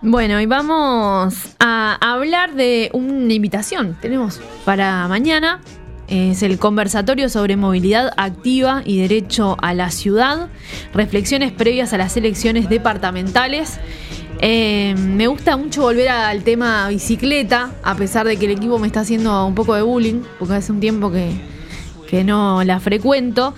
Bueno, y vamos a hablar de una invitación. Tenemos para mañana. Es el conversatorio sobre movilidad activa y derecho a la ciudad. Reflexiones previas a las elecciones departamentales. Me gusta mucho volver al tema bicicleta, a pesar de que el equipo me está haciendo un poco de bullying, porque hace un tiempo que no la frecuento.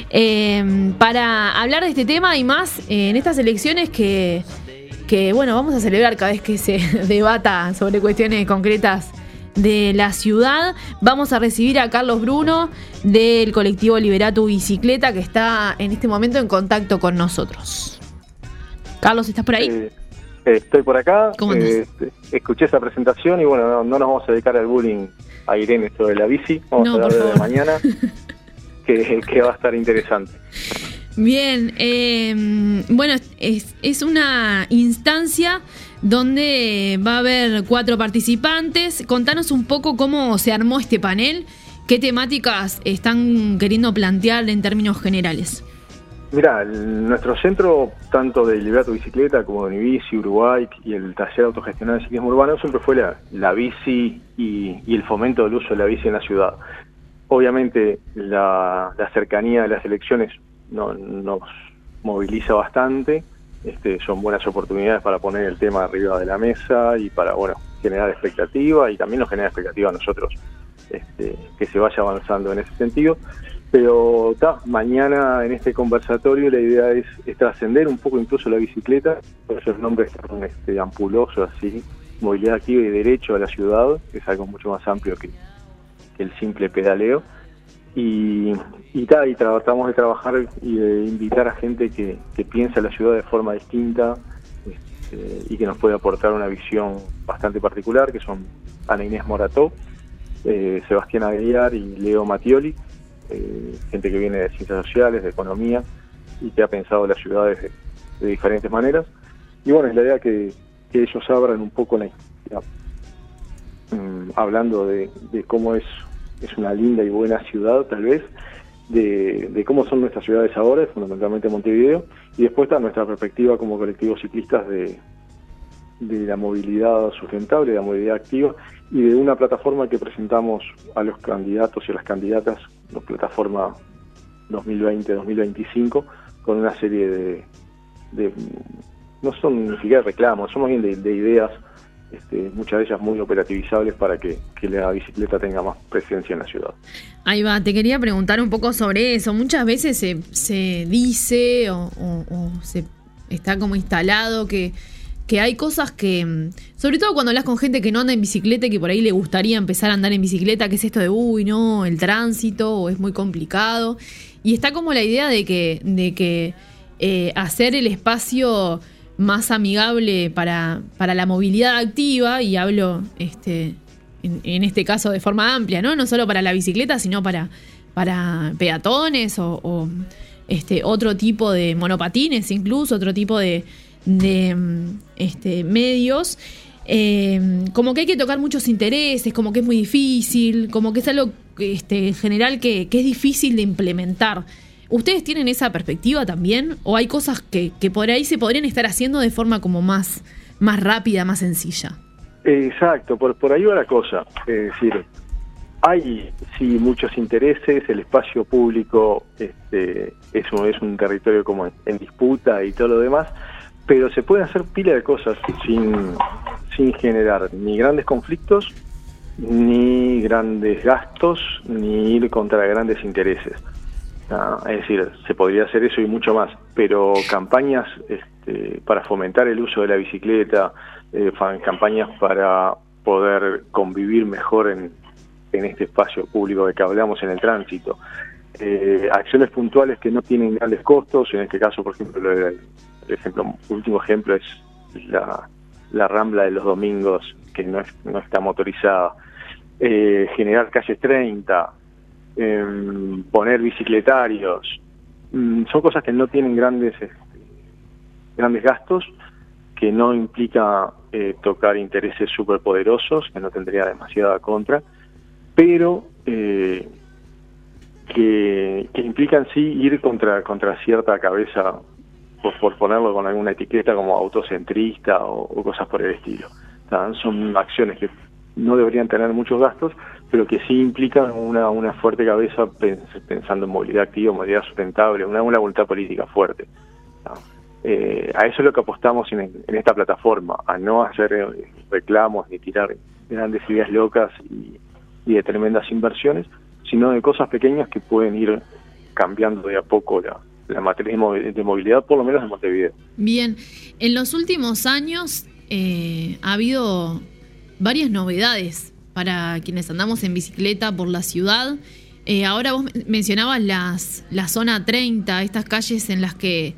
Para hablar de este tema y más en estas elecciones que bueno, vamos a celebrar cada vez que se debata sobre cuestiones concretas de la ciudad. Vamos a recibir a Carlos Bruno del colectivo Libera tu Bicicleta, que está en este momento en contacto con nosotros. Carlos, ¿estás por ahí? Estoy por acá. ¿Cómo andás? Escuché esa presentación y bueno, no nos vamos a dedicar al bullying a Irene esto de la bici. Vamos a hablar de mañana, que va a estar interesante. Bien, bueno, es una instancia donde va a haber 4 participantes. Contanos un poco cómo se armó este panel, qué temáticas están queriendo plantear en términos generales. Mirá, nuestro centro, tanto de Libera tu Bicicleta como de Unibici, Uruguay y el taller autogestionado de ciclismo urbano, siempre fue la bici y el fomento del uso de la bici en la ciudad. Obviamente la cercanía de las elecciones nos moviliza bastante. Son buenas oportunidades para poner el tema arriba de la mesa y para generar expectativa, y también nos genera expectativa a nosotros que se vaya avanzando en ese sentido. Pero mañana en este conversatorio la idea es trascender un poco incluso la bicicleta, por eso el nombre es tan ampuloso así, movilidad activa y derecho a la ciudad, que es algo mucho más amplio que el simple pedaleo. Y tratamos de trabajar y de invitar a gente que piensa la ciudad de forma distinta y que nos puede aportar una visión bastante particular, que son Ana Inés Morató, Sebastián Aguiar y Leo Mattioli, gente que viene de ciencias sociales, de economía, y que ha pensado las ciudades de diferentes maneras. Y bueno, es la idea que ellos abran un poco hablando de cómo es una linda y buena ciudad, tal vez, de cómo son nuestras ciudades ahora, fundamentalmente Montevideo, y después está nuestra perspectiva como colectivos ciclistas de la movilidad sustentable, de la movilidad activa, y de una plataforma que presentamos a los candidatos y a las candidatas, la plataforma 2020-2025, con una serie de no son ni siquiera reclamos, son más bien de ideas, muchas de ellas muy operativizables para que la bicicleta tenga más presencia en la ciudad. Ahí va, te quería preguntar un poco sobre eso. Muchas veces se dice o se está como instalado que hay cosas que, sobre todo cuando hablas con gente que no anda en bicicleta y que por ahí le gustaría empezar a andar en bicicleta, que es esto de, el tránsito, o es muy complicado. Y está como la idea de que hacer el espacio más amigable para la movilidad activa, y hablo en este caso de forma amplia, no solo para la bicicleta, sino para peatones o otro tipo de monopatines, incluso otro tipo de medios, como que hay que tocar muchos intereses, como que es muy difícil, como que es algo en general que es difícil de implementar. ¿Ustedes tienen esa perspectiva también? ¿O hay cosas que por ahí se podrían estar haciendo de forma como más rápida, más sencilla? Exacto, por ahí va la cosa. Es decir, hay sí muchos intereses, el espacio público es un territorio como en disputa y todo lo demás, pero se pueden hacer pila de cosas sin generar ni grandes conflictos, ni grandes gastos, ni ir contra grandes intereses. Es decir, se podría hacer eso y mucho más, pero campañas para fomentar el uso de la bicicleta, campañas para poder convivir mejor en este espacio público de que hablamos en el tránsito, acciones puntuales que no tienen grandes costos. En este caso, por ejemplo, el último ejemplo es la Rambla de los domingos, que no está motorizada, generar calles 30, poner bicicletarios, son cosas que no tienen grandes gastos, que no implica tocar intereses superpoderosos, que no tendría demasiada contra, pero que implican sí ir contra cierta cabeza por ponerlo con alguna etiqueta como autocentrista o cosas por el estilo. Son acciones que no deberían tener muchos gastos, pero que sí implican una fuerte cabeza pensando en movilidad activa, movilidad sustentable, una voluntad política fuerte. A eso es lo que apostamos en esta plataforma, a no hacer reclamos ni tirar grandes ideas locas y de tremendas inversiones, sino de cosas pequeñas que pueden ir cambiando de a poco la matriz de movilidad, por lo menos en Montevideo. Bien, en los últimos años ha habido varias novedades para quienes andamos en bicicleta por la ciudad. Ahora vos mencionabas la zona 30, estas calles en las que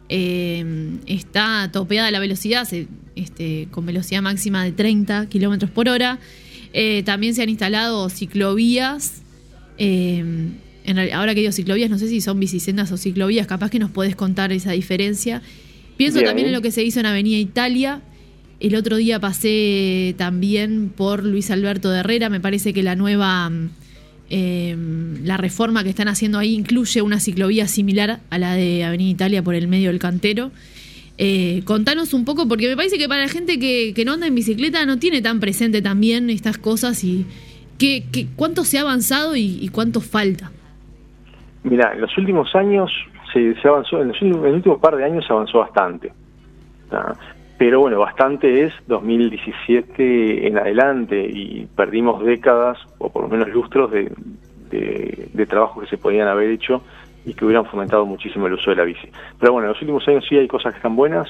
está topeada la velocidad, con velocidad máxima de 30 kilómetros por hora. También se han instalado ciclovías. Ahora que digo ciclovías, no sé si son bicisendas o ciclovías, capaz que nos podés contar esa diferencia. Pienso Bien. También en lo que se hizo en Avenida Italia. El otro día pasé también por Luis Alberto de Herrera. Me parece que la nueva, la reforma que están haciendo ahí incluye una ciclovía similar a la de Avenida Italia por el medio del Cantero. Contanos un poco, porque me parece que para la gente que no anda en bicicleta no tiene tan presente también estas cosas y cuánto se ha avanzado y cuánto falta. Mira, en los últimos años se avanzó, en el último par de años se avanzó bastante. Pero bueno, bastante es 2017 en adelante y perdimos décadas, o por lo menos lustros, de trabajos que se podían haber hecho y que hubieran fomentado muchísimo el uso de la bici. Pero bueno, en los últimos años sí hay cosas que están buenas.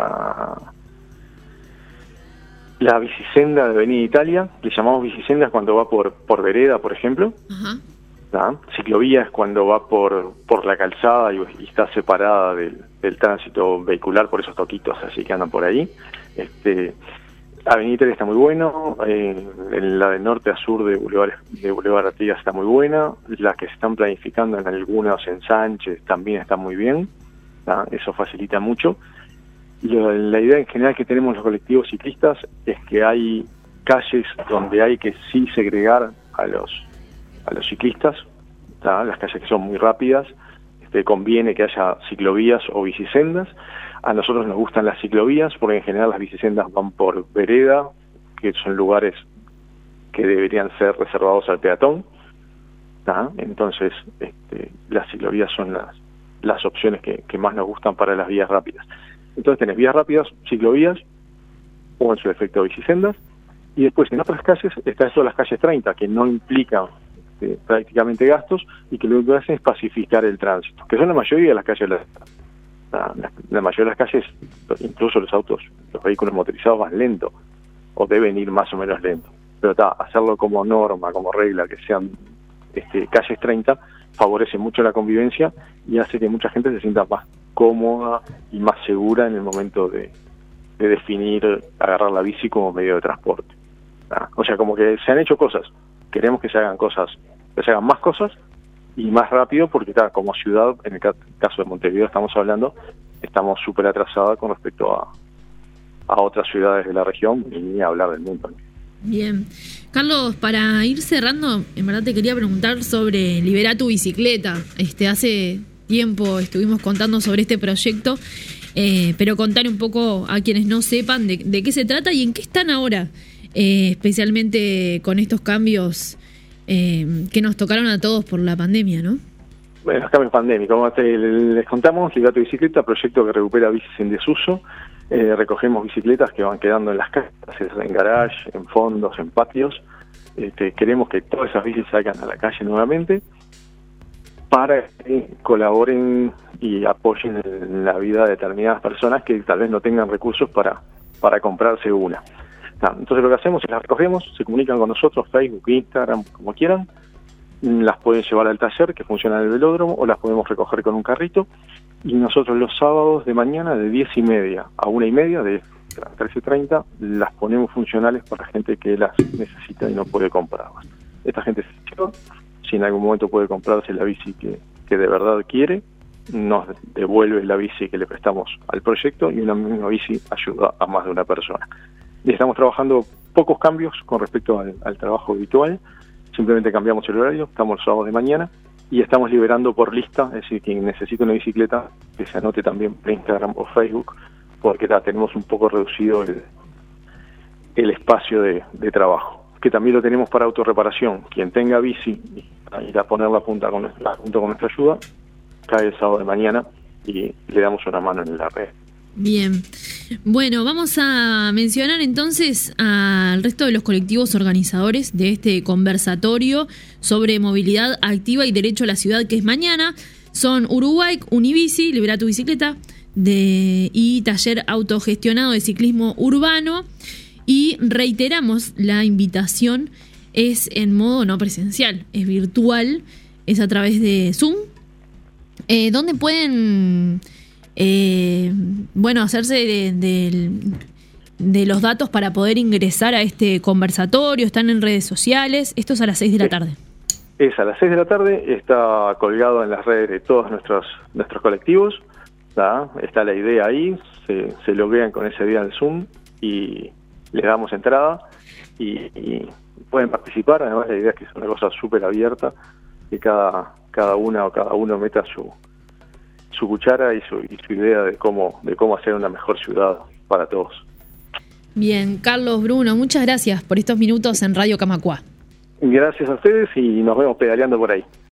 La bicisenda de Avenida Italia, le llamamos bicisenda cuando va por vereda, por ejemplo. Ajá. Ciclovía es cuando va por la calzada y está separada del tránsito vehicular por esos toquitos así que andan por ahí. Avenida Italia está muy bueno, en la de norte a sur de Boulevard Artigas está muy buena, las que se están planificando en algunos ensanches también están muy bien, eso facilita mucho. La idea en general que tenemos los colectivos ciclistas es que hay calles donde hay que sí segregar a los ciclistas, las calles que son muy rápidas, conviene que haya ciclovías o bicisendas. A nosotros nos gustan las ciclovías porque en general las bicisendas van por vereda, que son lugares que deberían ser reservados al peatón. Entonces las ciclovías son las opciones que más nos gustan para las vías rápidas. Entonces tenés vías rápidas, ciclovías o en su defecto bicisendas, y después en otras calles están todas las calles 30 que no implican prácticamente gastos y que lo que hacen es pacificar el tránsito, que son la mayoría de las calles. La mayoría de las calles, incluso los vehículos motorizados van lento o deben ir más o menos lento, pero hacerlo como norma, como regla, que sean calles 30 favorece mucho la convivencia y hace que mucha gente se sienta más cómoda y más segura en el momento de definir agarrar la bici como medio de transporte. O sea, como que se han hecho cosas. Queremos que se hagan más cosas y más rápido porque como ciudad, en el caso de Montevideo estamos súper atrasadas con respecto a otras ciudades de la región y ni hablar del mundo. Bien. Carlos, para ir cerrando, en verdad te quería preguntar sobre Libera tu bicicleta. Hace tiempo estuvimos contando sobre este proyecto, pero contar un poco a quienes no sepan de qué se trata y en qué están ahora. Especialmente con estos cambios que nos tocaron a todos por la pandemia, ¿no? Bueno, los cambios pandémicos, como les contamos, Libera tu bicicleta, proyecto que recupera bicis en desuso. Recogemos bicicletas que van quedando en las casas, en garage, en fondos, en patios. Queremos que todas esas bicis salgan a la calle nuevamente para que colaboren y apoyen en la vida de determinadas personas que tal vez no tengan recursos para comprarse una. Entonces lo que hacemos es las recogemos, se comunican con nosotros, Facebook, Instagram, como quieran, las pueden llevar al taller que funciona en el velódromo o las podemos recoger con un carrito y nosotros los sábados de mañana de 10:30 a 1:30, de 13:30, las ponemos funcionales para gente que las necesita y no puede comprarlas. Esta gente se lleva, si en algún momento puede comprarse la bici que de verdad quiere, nos devuelve la bici que le prestamos al proyecto y una misma bici ayuda a más de una persona. Y estamos trabajando pocos cambios con respecto al trabajo habitual, simplemente cambiamos el horario, estamos los sábados de mañana y estamos liberando por lista, es decir, quien necesita una bicicleta, que se anote también por Instagram o Facebook, porque tenemos un poco reducido el espacio de trabajo, que también lo tenemos para autorreparación. Quien tenga bici, ir a poner la punta con nuestra ayuda, cae el sábado de mañana y le damos una mano en la red. Bien. Bueno, vamos a mencionar entonces al resto de los colectivos organizadores de este conversatorio sobre movilidad activa y derecho a la ciudad, que es mañana. Son Uruguay, Unibici, Libera tu Bicicleta y Taller Autogestionado de Ciclismo Urbano. Y reiteramos, la invitación es en modo no presencial, es virtual, es a través de Zoom, donde pueden hacerse de los datos para poder ingresar a este conversatorio. Están en redes sociales. Esto es a las 6 de la tarde. Es a las 6 de la tarde, está colgado en las redes de todos nuestros colectivos. Está la idea ahí, se loguean con ese día en Zoom y les damos entrada y pueden participar. Además, la idea es que es una cosa súper abierta, que cada una o cada uno meta su cuchara y su idea de cómo hacer una mejor ciudad para todos. Bien, Carlos, Bruno, muchas gracias por estos minutos en Radio Camacuá. Gracias a ustedes y nos vemos pedaleando por ahí.